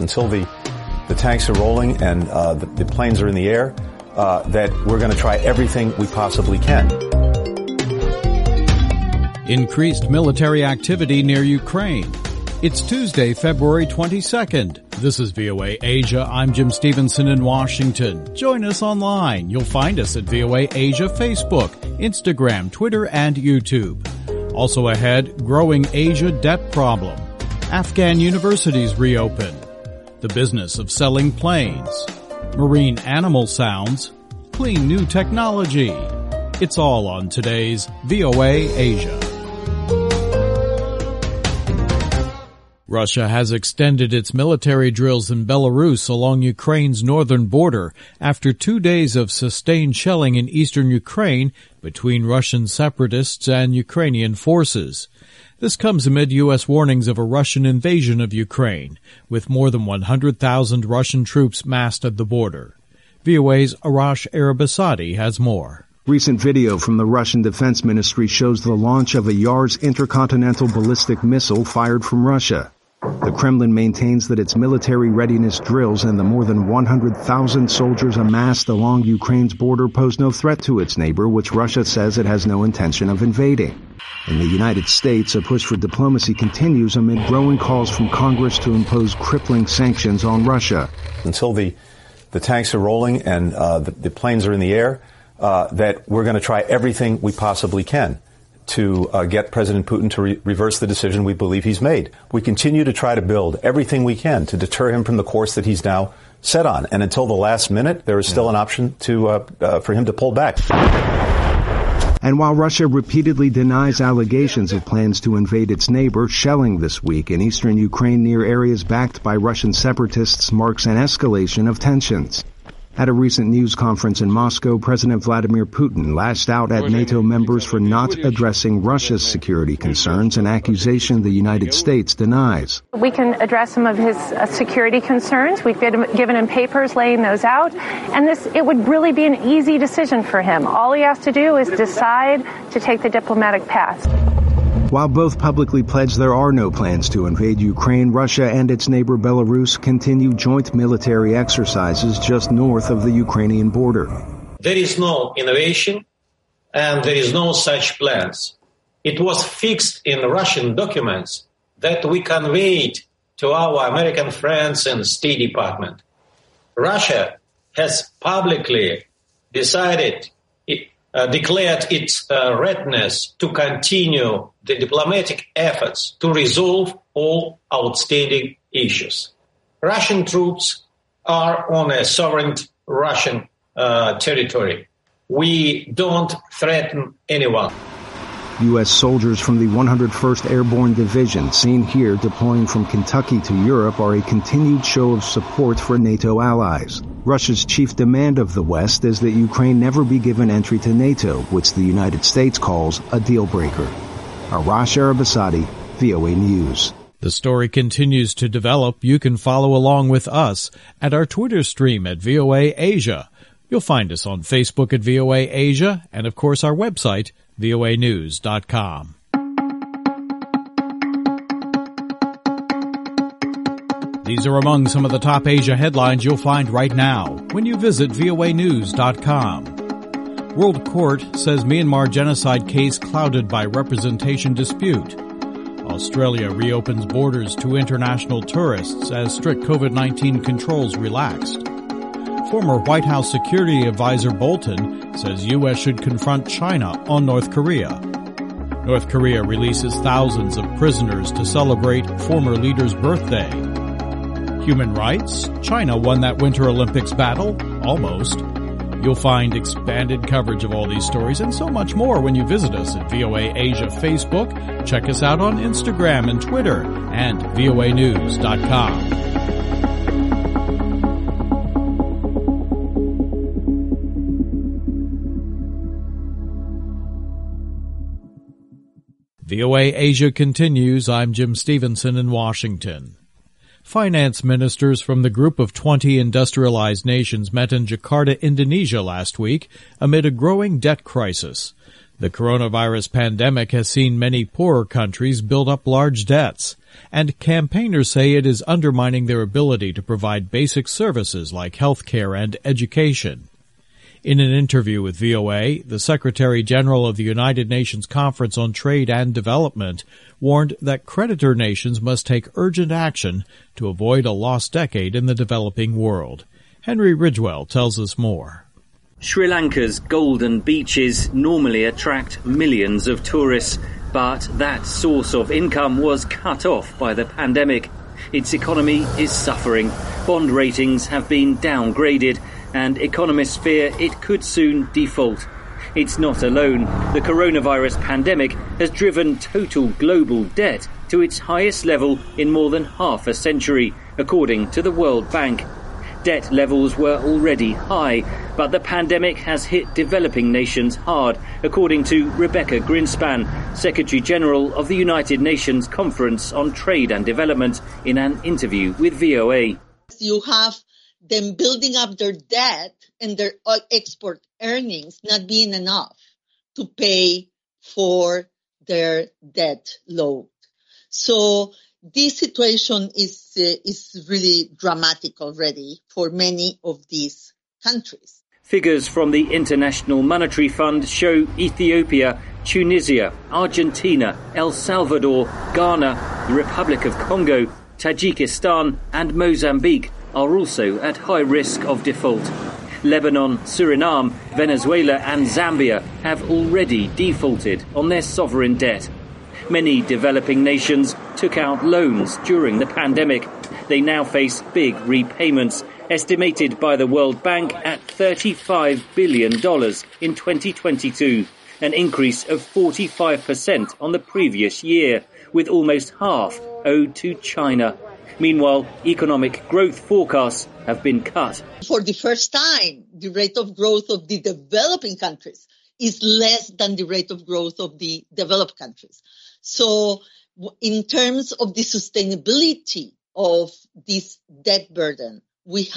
until the tanks are rolling and the planes are in the air, that we're going to try everything we possibly can. Increased military activity near Ukraine. It's Tuesday, February 22nd. This is VOA Asia. I'm Jim Stevenson in Washington. Join us online. You'll find us at VOA Asia Facebook, Instagram, Twitter, and YouTube. Also ahead, growing Asia debt problem. Afghan universities reopen. The business of selling planes. Marine animal sounds. Clean new technology. It's all on today's VOA Asia. Russia has extended its military drills in Belarus along Ukraine's northern border after 2 days of sustained shelling in eastern Ukraine between Russian separatists and Ukrainian forces. This comes amid U.S. warnings of a Russian invasion of Ukraine, with more than 100,000 Russian troops massed at the border. VOA's Arash Arabasadi has more. Recent video from the Russian Defense Ministry shows the launch of a Yars intercontinental ballistic missile fired from Russia. The Kremlin maintains that its military readiness drills and the more than 100,000 soldiers amassed along Ukraine's border pose no threat to its neighbor, which Russia says it has no intention of invading. In the United States, a push for diplomacy continues amid growing calls from Congress to impose crippling sanctions on Russia. Until the tanks are rolling and the planes are in the air, that we're going to try everything we possibly can to get President Putin to reverse the decision we believe he's made. We continue to try to build everything we can to deter him from the course that he's now set on. And until the last minute, there is still an option for him to pull back. And while Russia repeatedly denies allegations of plans to invade its neighbor, shelling this week in eastern Ukraine near areas backed by Russian separatists marks an escalation of tensions. At a recent news conference in Moscow, President Vladimir Putin lashed out at NATO members for not addressing Russia's security concerns, an accusation the United States denies. We can address some of his security concerns. We've given him papers laying those out, and it would really be an easy decision for him. All he has to do is decide to take the diplomatic path. While both publicly pledged there are no plans to invade Ukraine, Russia and its neighbor Belarus continue joint military exercises just north of the Ukrainian border. There is no innovation and there is no such plans. It was fixed in Russian documents that we conveyed to our American friends in the State Department. Russia has publicly declared its readiness to continue the diplomatic efforts to resolve all outstanding issues. Russian troops are on a sovereign Russian territory. We don't threaten anyone. U.S. soldiers from the 101st Airborne Division, seen here deploying from Kentucky to Europe, are a continued show of support for NATO allies. Russia's chief demand of the West is that Ukraine never be given entry to NATO, which the United States calls a deal breaker. Arash Arabasadi, VOA News. The story continues to develop. You can follow along with us at our Twitter stream at VOA Asia. You'll find us on Facebook at VOA Asia and, of course, our website, voanews.com. These are among some of the top Asia headlines you'll find right now when you visit voanews.com. World Court says Myanmar genocide case clouded by representation dispute. Australia reopens borders to international tourists as strict COVID-19 controls relaxed. Former White House Security Advisor Bolton says U.S. should confront China on North Korea. North Korea releases thousands of prisoners to celebrate former leader's birthday. Human rights? China won that Winter Olympics battle? Almost. You'll find expanded coverage of all these stories and so much more when you visit us at VOA Asia Facebook. Check us out on Instagram and Twitter and voanews.com. VOA Asia continues. I'm Jim Stevenson in Washington. Finance ministers from the group of 20 industrialized nations met in Jakarta, Indonesia last week amid a growing debt crisis. The coronavirus pandemic has seen many poorer countries build up large debts, and campaigners say it is undermining their ability to provide basic services like health care and education. In an interview with VOA, the Secretary General of the United Nations Conference on Trade and Development warned that creditor nations must take urgent action to avoid a lost decade in the developing world. Henry Ridgwell tells us more. Sri Lanka's golden beaches normally attract millions of tourists, but that source of income was cut off by the pandemic. Its economy is suffering. Bond ratings have been downgraded, and economists fear it could soon default. It's not alone. The coronavirus pandemic has driven total global debt to its highest level in more than half a century, according to the World Bank. Debt levels were already high, but the pandemic has hit developing nations hard, according to Rebecca Greenspan, Secretary General of the United Nations Conference on Trade and Development, in an interview with VOA. You have them building up their debt and their export earnings not being enough to pay for their debt load. So this situation is really dramatic already for many of these countries. Figures from the International Monetary Fund show Ethiopia, Tunisia, Argentina, El Salvador, Ghana, the Republic of Congo, Tajikistan and Mozambique are also at high risk of default. Lebanon, Suriname, Venezuela and Zambia have already defaulted on their sovereign debt. Many developing nations took out loans during the pandemic. They now face big repayments, estimated by the World Bank at $35 billion in 2022, an increase of 45% on the previous year, with almost half owed to China. Meanwhile, economic growth forecasts have been cut. For the first time, the rate of growth of the developing countries is less than the rate of growth of the developed countries. So in terms of the sustainability of this debt burden, we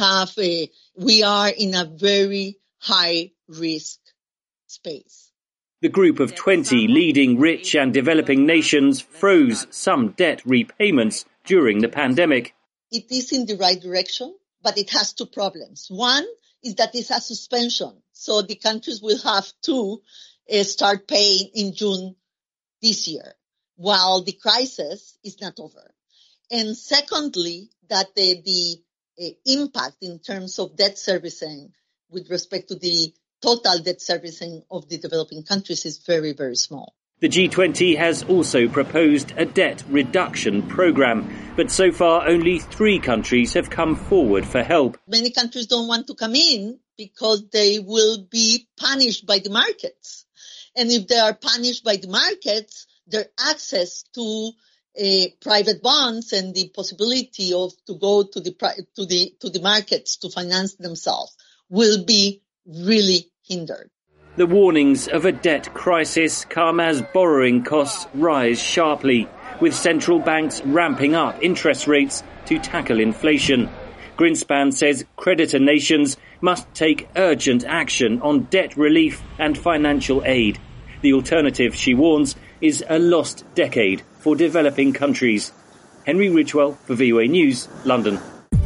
are in a very high risk space. The group of 20 leading rich and developing nations froze some debt repayments during the pandemic. It is in the right direction, but it has two problems. One is that it's a suspension, so the countries will have to start paying in June this year, while the crisis is not over. And secondly, that the impact in terms of debt servicing with respect to the total debt servicing of the developing countries is very, very small. The G20 has also proposed a debt reduction program, but so far only 3 countries have come forward for help. Many countries don't want to come in because they will be punished by the markets. And if they are punished by the markets, their access to private bonds and the possibility to go to the markets to finance themselves will be really hindered. The warnings of a debt crisis come as borrowing costs rise sharply, with central banks ramping up interest rates to tackle inflation. Greenspan says creditor nations must take urgent action on debt relief and financial aid. The alternative, she warns, is a lost decade for developing countries. Henry Ridgwell for VOA News, London.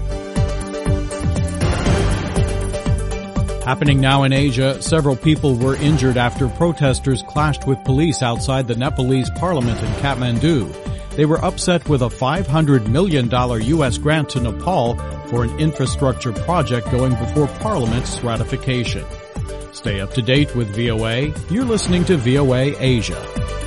Happening now in Asia, several people were injured after protesters clashed with police outside the Nepalese parliament in Kathmandu. They were upset with a $500 million U.S. grant to Nepal for an infrastructure project going before Parliament's ratification. Stay up to date with VOA. You're listening to VOA Asia.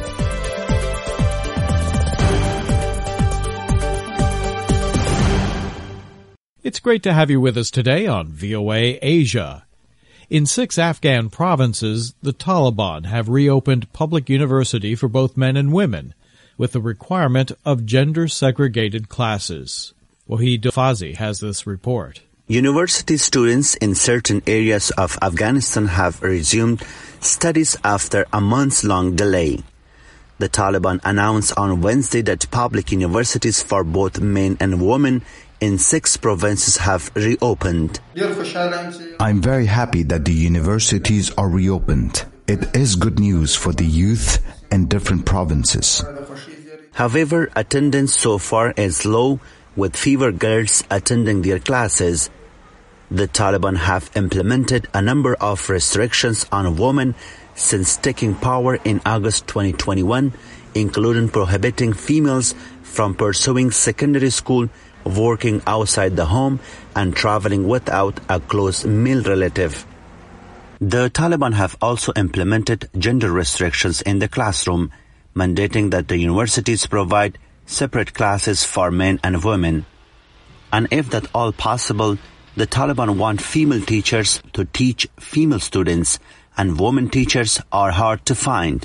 It's great to have you with us today on VOA Asia. In 6 Afghan provinces, the Taliban have reopened public university for both men and women, with the requirement of gender-segregated classes. Wahid Fazi has this report. University students in certain areas of Afghanistan have resumed studies after a months-long delay. The Taliban announced on Wednesday that public universities for both men and women in 6 provinces have reopened. I'm very happy that the universities are reopened. it is good news for the youth in different provinces. However, attendance so far is low, with fewer girls attending their classes. The Taliban have implemented a number of restrictions on women since taking power in August 2021, including prohibiting females from pursuing secondary school, working outside the home, and traveling without a close male relative. The Taliban have also implemented gender restrictions in the classroom, mandating that the universities provide separate classes for men and women. And if at all possible, the Taliban want female teachers to teach female students, and women teachers are hard to find.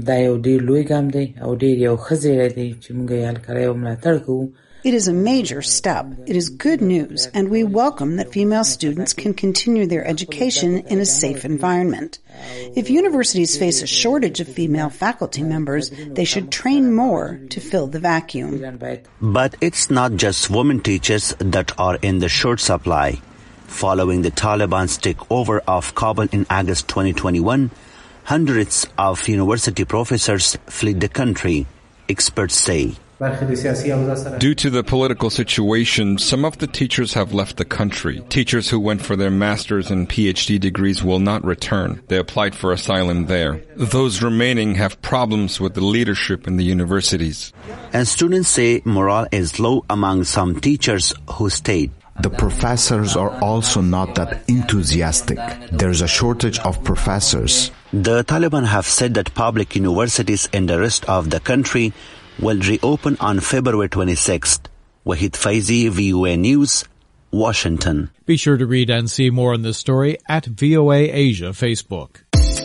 It is a major step. It is good news, and we welcome that female students can continue their education in a safe environment. If universities face a shortage of female faculty members, they should train more to fill the vacuum. But it's not just women teachers that are in the short supply. Following the Taliban's takeover of Kabul in August 2021, hundreds of university professors fled the country, experts say. Due to the political situation, some of the teachers have left the country. Teachers who went for their master's and PhD degrees will not return. They applied for asylum there. Those remaining have problems with the leadership in the universities. And students say morale is low among some teachers who stayed. The professors are also not that enthusiastic. There's a shortage of professors. The Taliban have said that public universities in the rest of the country will reopen on February 26th. Wahid Faizi, VOA News, Washington. Be sure to read and see more on this story at VOA Asia Facebook.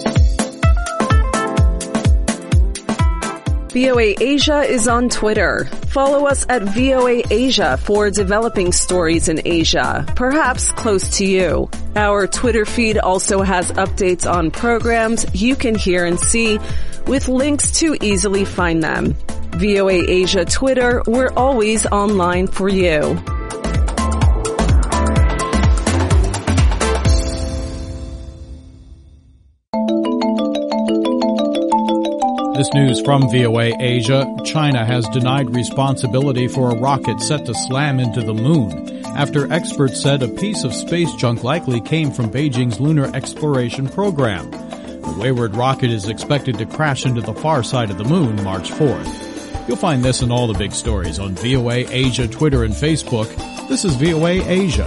VOA Asia is on Twitter. Follow us at VOA Asia for developing stories in Asia, perhaps close to you. Our Twitter feed also has updates on programs you can hear and see, with links to easily find them. VOA Asia Twitter, we're always online for you. This news from VOA Asia. China has denied responsibility for a rocket set to slam into the moon after experts said a piece of space junk likely came from Beijing's lunar exploration program. The wayward rocket is expected to crash into the far side of the moon March 4th. You'll find this and all the big stories on VOA Asia Twitter and Facebook. This is VOA Asia.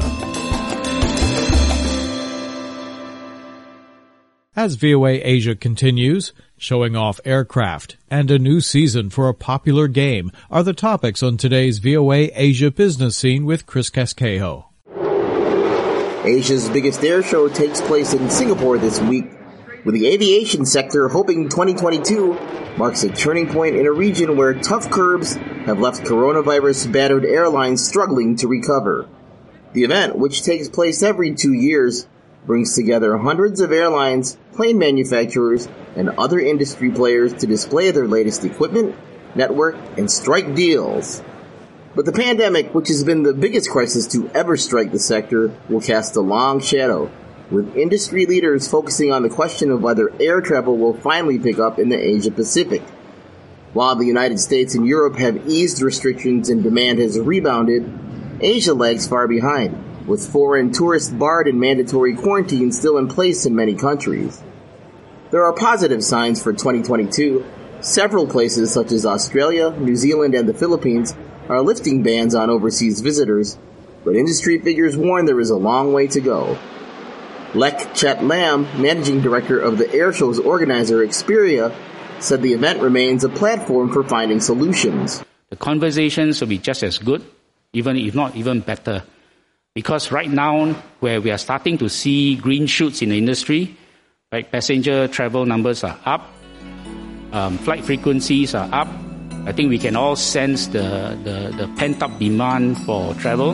As VOA Asia continues, showing off aircraft and a new season for a popular game are the topics on today's VOA Asia Business Scene with Chris Casquejo. Asia's biggest air show takes place in Singapore this week, with the aviation sector hoping 2022 marks a turning point in a region where tough curbs have left coronavirus-battered airlines struggling to recover. The event, which takes place every 2 years, brings together hundreds of airlines, plane manufacturers, and other industry players to display their latest equipment, network, and strike deals. But the pandemic, which has been the biggest crisis to ever strike the sector, will cast a long shadow, with industry leaders focusing on the question of whether air travel will finally pick up in the Asia Pacific. While the United States and Europe have eased restrictions and demand has rebounded, Asia lags far behind, with foreign tourists barred and mandatory quarantine still in place in many countries. There are positive signs for 2022. Several places such as Australia, New Zealand, and the Philippines are lifting bans on overseas visitors, but industry figures warn there is a long way to go. Lek Chet Lam, managing director of the airshow's organizer Xperia, said the event remains a platform for finding solutions. The conversations will be just as good, even if not even better. Because right now, where we are starting to see green shoots in the industry, right, passenger travel numbers are up, flight frequencies are up. I think we can all sense the pent-up demand for travel.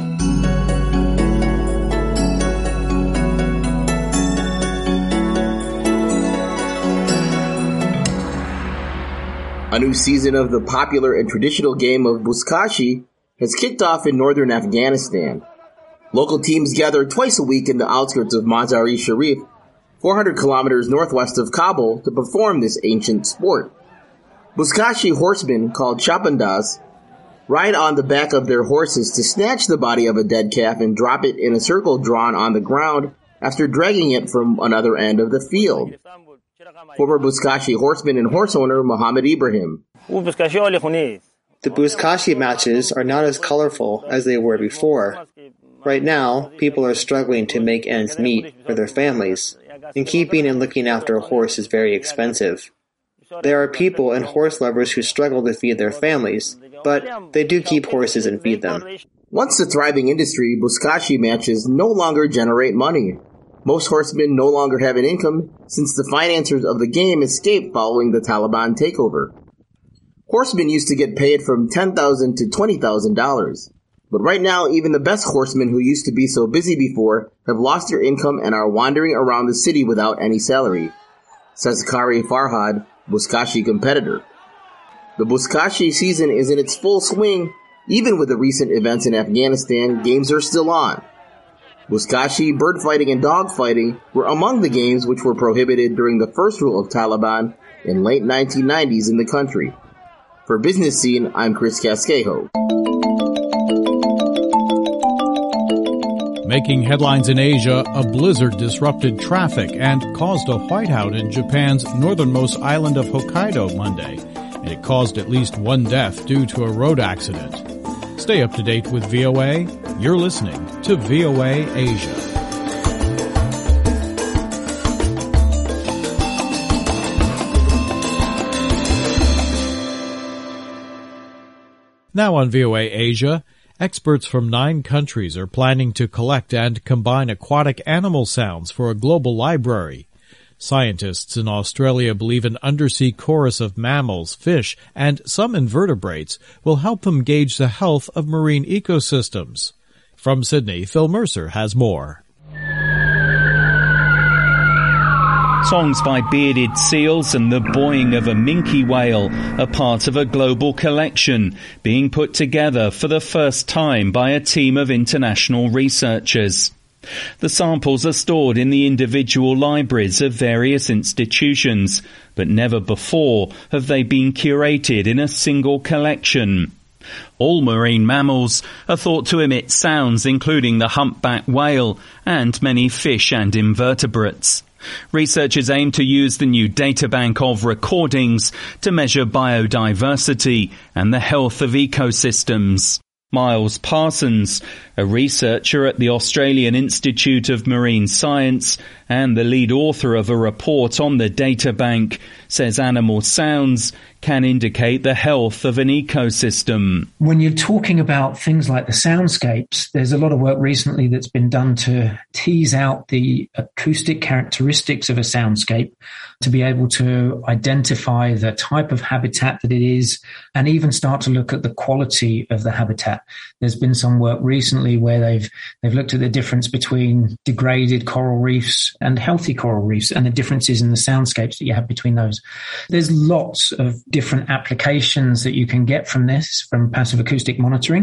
A new season of the popular and traditional game of Buzkashi has kicked off in northern Afghanistan. Local teams gather twice a week in the outskirts of Mazar-e Sharif, 400 kilometers northwest of Kabul, to perform this ancient sport. Buzkashi horsemen, called chapandas, ride on the back of their horses to snatch the body of a dead calf and drop it in a circle drawn on the ground after dragging it from another end of the field. Former Buzkashi horseman and horse owner Muhammad Ibrahim. The Buzkashi matches are not as colorful as they were before. Right now, people are struggling to make ends meet for their families, and keeping and looking after a horse is very expensive. There are people and horse lovers who struggle to feed their families, but they do keep horses and feed them. Once a thriving industry, Buzkashi matches no longer generate money. Most horsemen no longer have an income since the financiers of the game escaped following the Taliban takeover. Horsemen used to get paid from $10,000 to $20,000. But right now, even the best horsemen who used to be so busy before have lost their income and are wandering around the city without any salary, says Kari Farhad, Buzkashi competitor. The Buzkashi season is in its full swing. Even with the recent events in Afghanistan, games are still on. Buzkashi, bird fighting, and dog fighting were among the games which were prohibited during the first rule of Taliban in late 1990s in the country. For Business Scene, I'm Chris Casquejo. Making headlines in Asia, a blizzard disrupted traffic and caused a whiteout in Japan's northernmost island of Hokkaido Monday, and it caused at least one death due to a road accident. Stay up to date with VOA. You're listening to VOA Asia. Now on VOA Asia, experts from 9 countries are planning to collect and combine aquatic animal sounds for a global library. Scientists in Australia believe an undersea chorus of mammals, fish, and some invertebrates will help them gauge the health of marine ecosystems. From Sydney, Phil Mercer has more. Songs by bearded seals and the buoying of a minke whale are part of a global collection being put together for the first time by a team of international researchers. The samples are stored in the individual libraries of various institutions, but never before have they been curated in a single collection. All marine mammals are thought to emit sounds, including the humpback whale and many fish and invertebrates. Researchers aim to use the new databank of recordings to measure biodiversity and the health of ecosystems. Miles Parsons, a researcher at the Australian Institute of Marine Science and the lead author of a report on the databank, says animal sounds can indicate the health of an ecosystem. When you're talking about things like the soundscapes, there's a lot of work recently that's been done to tease out the acoustic characteristics of a soundscape, to be able to identify the type of habitat that it is, and even start to look at the quality of the habitat. There's been some work recently where they've looked at the difference between degraded coral reefs and healthy coral reefs and the differences in the soundscapes that you have between those. There's lots of different applications that you can get from this, from passive acoustic monitoring.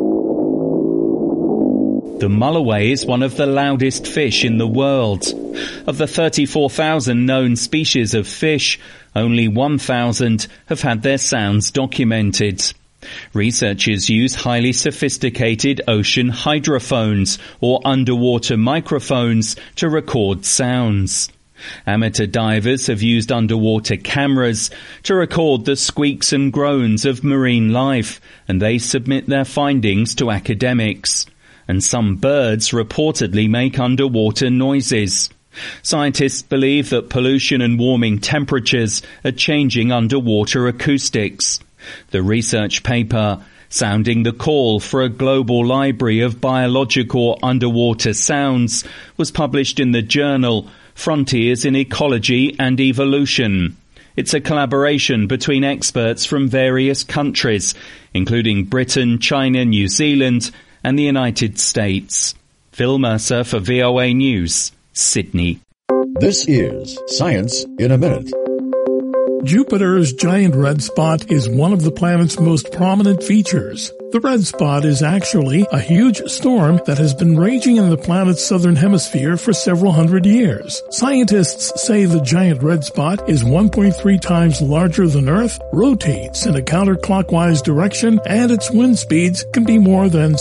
The mulloway is one of the loudest fish in the world. Of the 34,000 known species of fish, only 1,000 have had their sounds documented. Researchers use highly sophisticated ocean hydrophones or underwater microphones to record sounds. Amateur divers have used underwater cameras to record the squeaks and groans of marine life, and they submit their findings to academics. And some birds reportedly make underwater noises. Scientists believe that pollution and warming temperatures are changing underwater acoustics. The research paper, sounding the call for a global library of biological underwater sounds, was published in the journal Frontiers in Ecology and Evolution. It's a collaboration between experts from various countries, including Britain, China, New Zealand, and the United States. Phil Mercer for VOA News, Sydney. This is Science in a Minute. Jupiter's giant red spot is one of the planet's most prominent features. The red spot is actually a huge storm that has been raging in the planet's southern hemisphere for several hundred years. Scientists say the giant red spot is 1.3 times larger than Earth, rotates in a counterclockwise direction, and its wind speeds can be more than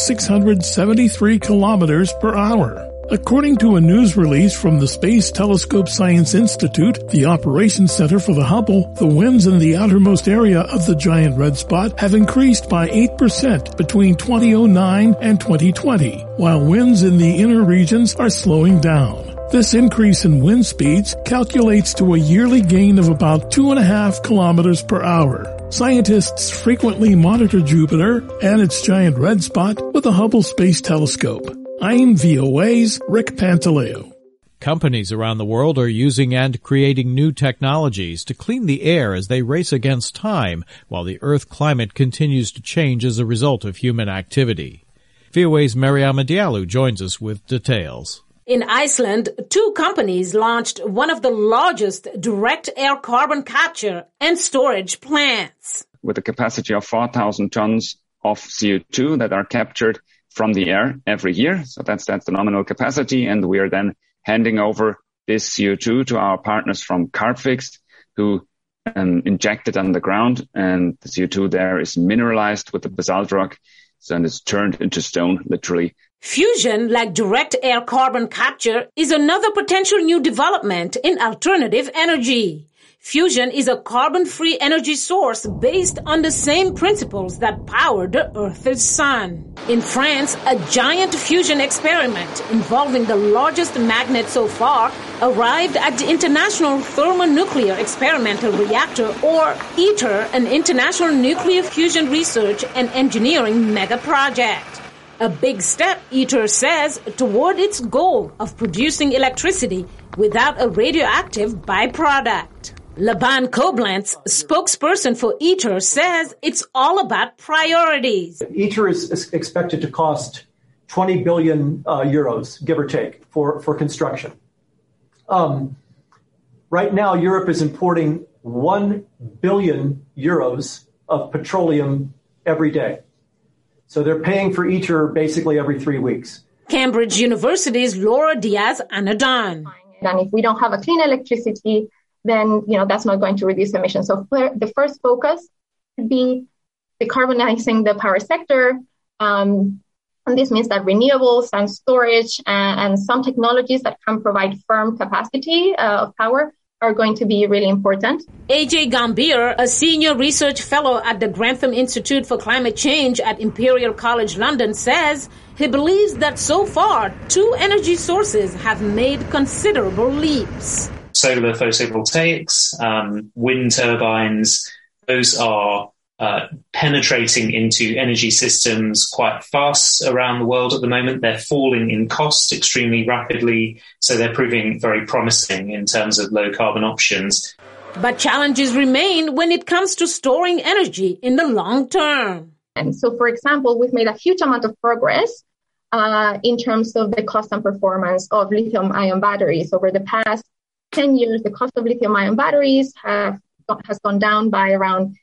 673 kilometers per hour. According to a news release from the Space Telescope Science Institute, the Operations Center for the Hubble, the winds in the outermost area of the giant red spot have increased by 8% between 2009 and 2020, while winds in the inner regions are slowing down. This increase in wind speeds calculates to a yearly gain of about 2.5 kilometers per hour. Scientists frequently monitor Jupiter and its giant red spot with the Hubble Space Telescope. I'm VOA's Rick Pantaleo. Companies around the world are using and creating new technologies to clean the air as they race against time while the Earth climate continues to change as a result of human activity. VOA's Mariama Diallo joins us with details. In Iceland, 2 companies launched one of the largest direct air carbon capture and storage plants. With a capacity of 4,000 tons of CO2 that are captured from the air every year. So that's the nominal capacity. And we are then handing over this CO2 to our partners from Carbfix, who inject it underground. And the CO2 there is mineralized with the basalt rock. So it's turned into stone, literally. Fusion, like direct air carbon capture, is another potential new development in alternative energy. Fusion is a carbon-free energy source based on the same principles that power the Earth's sun. In France, a giant fusion experiment involving the largest magnet so far arrived at the International Thermonuclear Experimental Reactor, or ITER, an international nuclear fusion research and engineering mega project. A big step, ITER says, toward its goal of producing electricity without a radioactive byproduct. Laban Koblenz, spokesperson for ITER, says it's all about priorities. ITER is expected to cost 20 billion euros, give or take, for construction. Right now, Europe is importing 1 billion euros of petroleum every day. So they're paying for ITER basically every 3 weeks. Cambridge University's Laura Diaz-Anadan. And if we don't have a clean electricity, then, that's not going to reduce emissions. So the first focus would be decarbonizing the power sector. And this means that renewables and storage and some technologies that can provide firm capacity of power are going to be really important. AJ Gambier, a senior research fellow at the Grantham Institute for Climate Change at Imperial College London, says he believes that so far 2 energy sources have made considerable leaps. Solar photovoltaics, wind turbines, those are penetrating into energy systems quite fast around the world at the moment. They're falling in cost extremely rapidly, so they're proving very promising in terms of low carbon options. But challenges remain when it comes to storing energy in the long term. And so, for example, we've made a huge amount of progress in terms of the cost and performance of lithium-ion batteries. Over the past 10 years, the cost of lithium-ion batteries has gone down by around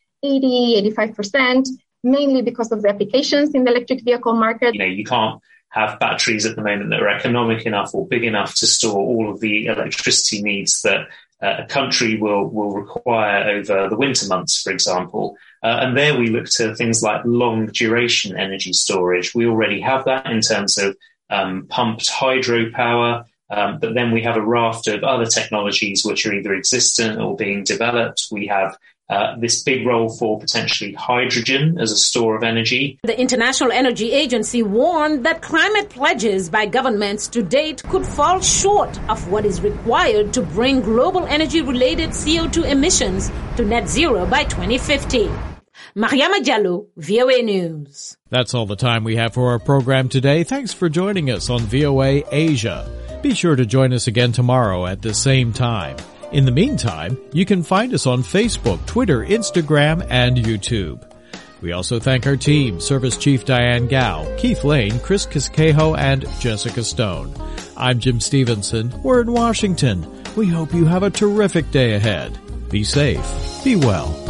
85%, mainly because of the applications in the electric vehicle market. You can't have batteries at the moment that are economic enough or big enough to store all of the electricity needs that a country will require over the winter months, for example. And there we look to things like long duration energy storage. We already have that in terms of pumped hydropower. But then we have a raft of other technologies which are either existent or being developed. We have this big role for potentially hydrogen as a store of energy. The International Energy Agency warned that climate pledges by governments to date could fall short of what is required to bring global energy-related CO2 emissions to net zero by 2050. Mariama Diallo, VOA News. That's all the time we have for our program today. Thanks for joining us on VOA Asia. Be sure to join us again tomorrow at the same time. In the meantime, you can find us on Facebook, Twitter, Instagram, and YouTube. We also thank our team, Service Chief Diane Gao, Keith Lane, Chris Casquejo, and Jessica Stone. I'm Jim Stevenson. We're in Washington. We hope you have a terrific day ahead. Be safe. Be well.